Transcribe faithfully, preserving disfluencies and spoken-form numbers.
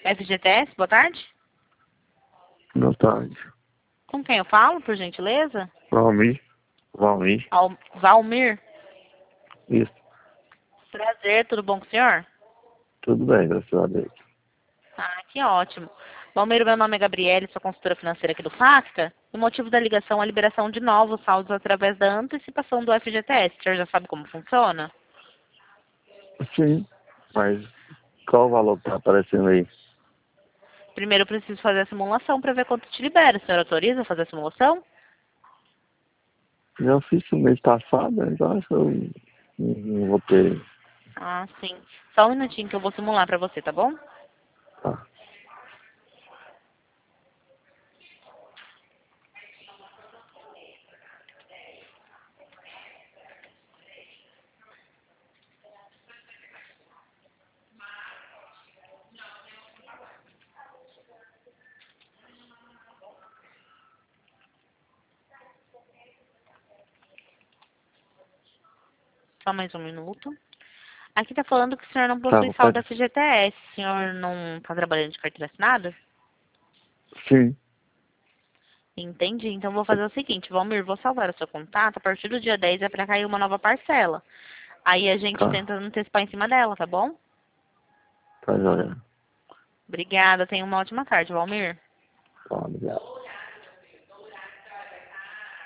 F G T S, boa tarde. Boa tarde. Com quem eu falo, por gentileza? Valmir. Valmir. Al Valmir. Isso. Prazer, tudo bom com o senhor? Tudo bem, graças a Deus. Ah, que ótimo. Valmir, meu nome é Gabriele, sou consultora financeira aqui do FACTA. O motivo da ligação é a liberação de novos saldos através da antecipação do F G T S. O senhor já sabe como funciona? Sim, mas qual o valor que tá aparecendo aí? Primeiro eu preciso fazer a simulação para ver quanto te libera. O senhor autoriza a fazer a simulação? Eu fiz isso mês passado, então acho que eu não não vou ter. Ah, sim. Só um minutinho que eu vou simular para você, tá bom? Tá. Só mais um minuto. Aqui tá falando que o senhor não Tá, possui saldo pode. F G T S. O senhor não tá trabalhando de carteira assinada? Sim. Entendi. Então vou fazer o seguinte, Valmir, vou salvar o seu contato. A partir do dia dez é para cair uma nova parcela. Aí a gente Tá. tenta antecipar em cima dela, tá bom? Tá joia. Obrigada. Tenha uma ótima tarde, Valmir. Tá, obrigado.